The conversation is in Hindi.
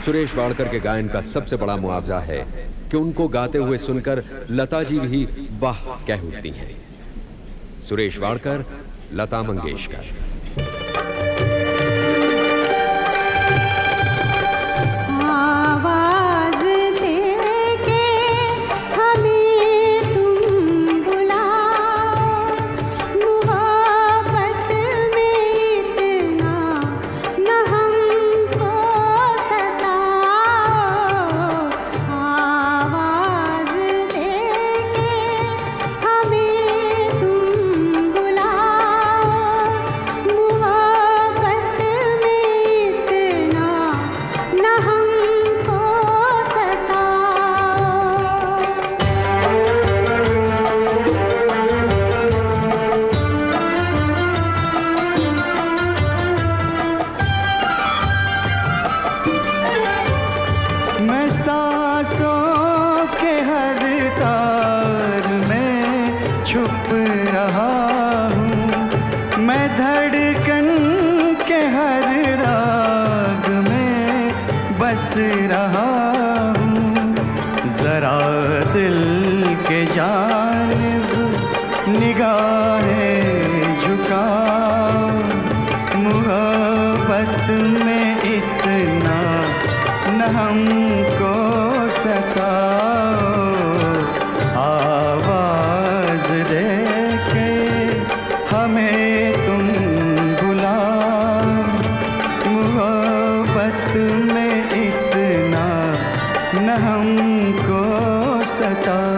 सुरेश वाडकर के गायन का सबसे बड़ा मुआवजा है कि उनको गाते हुए सुनकर लता जी भी वाह कह उठती हैं। सुरेश वाडकर, लता मंगेशकर। छुप रहा हूँ मैं, धड़कन के हर राग में बस रहा हूँ। जरा दिल के जानिब निगाहें झुकाओ, मोहब्बत में इतना न हमको सताओ। आवाज दे के हमें तुम बुलाओ, मोहब्बत में इतना न हमको सताओ।